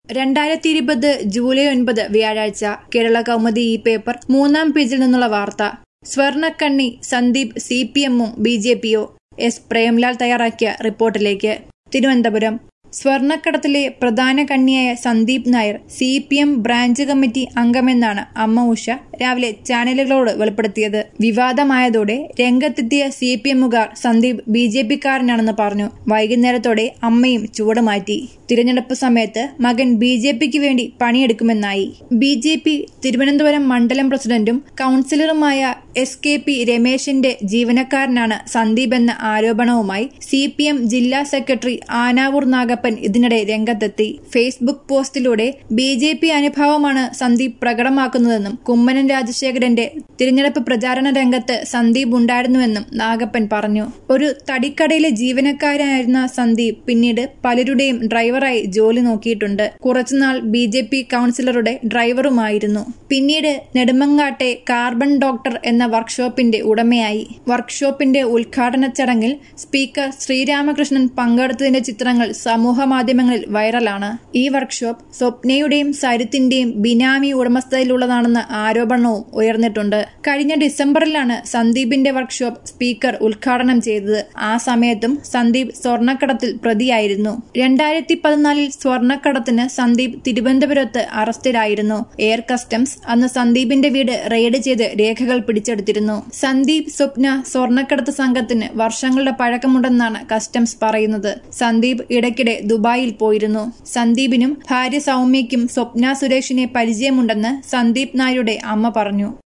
2020 July 9 വ്യാഴാഴ്ച കേരള കൗമുദി ഈ paper 3-ാം പേജിൽ നിന്നുള്ള വാർത്ത. സ്വർണക്കണ്ണി സന്ദീപ് സിപിഎമ്മും ബിജെപിയോ? എസ് പ്രേംലാൽ തയ്യാറാക്കിയ റിപ്പോർട്ടിലേക്ക്. തിരുവനന്തപുരം. സ്വർണക്കടത്തിലെ പ്രധാന കണ്ണിയായ Sandeep Nair CPM branch committee അംഗമെന്നാണ് അമ്മ ഉഷ രാവിലെ ചാനലുകളോട് വെളിപ്പെടുത്തിയത്. വിവാദമായതോടെ രംഗത്തെത്തിയ സിപിഎമ്മുകാർ സന്ദീപ് ബിജെപിക്കാരനാണെന്ന് പറഞ്ഞു. വൈകുന്നേരത്തോടെ അമ്മയും ചുവടുമാറ്റി. തിരഞ്ഞെടുപ്പ് സമയത്ത് മകൻ ബിജെപിക്ക് വേണ്ടി പണിയെടുക്കുമെന്നായി. ബിജെപി തിരുവനന്തപുരം മണ്ഡലം പ്രസിഡന്റും കൌൺസിലറുമായ SKP രമേശിന്റെ ജീവനക്കാരനാണ് സന്ദീപ് എന്ന ആരോപണവുമായി സിപിഎം ജില്ലാ സെക്രട്ടറി ആനാവൂർ നാഗപ്പൻ ഇതിനിടെ രംഗത്തെത്തി. ഫേസ്ബുക്ക് പോസ്റ്റിലൂടെ ബിജെപി അനുഭാവമാണ് സന്ദീപ് പ്രകടമാക്കുന്നതെന്നും കുമ്മനം രാജശേഖരന്റെ തിരഞ്ഞെടുപ്പ് പ്രചാരണ രംഗത്ത് സന്ദീപ് ഉണ്ടായിരുന്നുവെന്നും നാഗപ്പൻ പറഞ്ഞു. ഒരു തടിക്കടയിലെ ജീവനക്കാരനായിരുന്ന സന്ദീപ് പിന്നീട് പലരുടെയും ഡ്രൈവറായി ജോലി നോക്കിയിട്ടുണ്ട്. കുറച്ചുനാൾ ബിജെപി കൌൺസിലറുടെ ഡ്രൈവറുമായിരുന്നു. പിന്നീട് നെടുമങ്ങാട്ടെ കാർബൺ ഡോക്ടർ എന്ന വർക്ക്ഷോപ്പിന്റെ ഉടമയായി. വർക്ക്ഷോപ്പിന്റെ ഉദ്ഘാടന ചടങ്ങിൽ സ്പീക്കർ ശ്രീരാമകൃഷ്ണൻ പങ്കെടുത്തതിന്റെ ചിത്രങ്ങൾ സമൂഹ മാധ്യമങ്ങളിൽ വൈറലാണ്. ഈ വർക്ക്ഷോപ്പ് സ്വപ്നയുടെയും സരിത്തിന്റെയും ബിനാമി ഉടമസ്ഥതയിലുള്ളതാണെന്ന ആരോപണവും ഉയർന്നിട്ടുണ്ട്. കഴിഞ്ഞ ഡിസംബറിലാണ് സന്ദീപിന്റെ വർക്ക്ഷോപ്പ് സ്പീക്കർ ഉദ്ഘാടനം ചെയ്തത്. ആ സമയത്തും സന്ദീപ് സ്വർണക്കടത്തിൽ പ്രതിയായിരുന്നു. 2014 സ്വർണക്കടത്തിന് സന്ദീപ് തിരുവനന്തപുരത്ത് അറസ്റ്റിലായിരുന്നു. എയർ കസ്റ്റംസ് അന്ന് സന്ദീപിന്റെ വീട് റെയ്ഡ് ചെയ്ത് രേഖകൾ പിടിച്ചെടുത്തിരുന്നു. സന്ദീപ് സ്വപ്ന സ്വർണക്കടത്ത് സംഘത്തിന് വർഷങ്ങളുടെ പഴക്കമുണ്ടെന്നാണ് കസ്റ്റംസ് പറയുന്നത്. സന്ദീപ് ഇടയ്ക്കിടെ ദുബായിൽ പോയിരുന്നു. സന്ദീപിനും ഭാര്യ സൗമ്യയ്ക്കും സ്വപ്ന സുരേഷിനെ പരിചയമുണ്ടെന്ന് സന്ദീപ് നായരുടെ അമ്മ പറഞ്ഞു.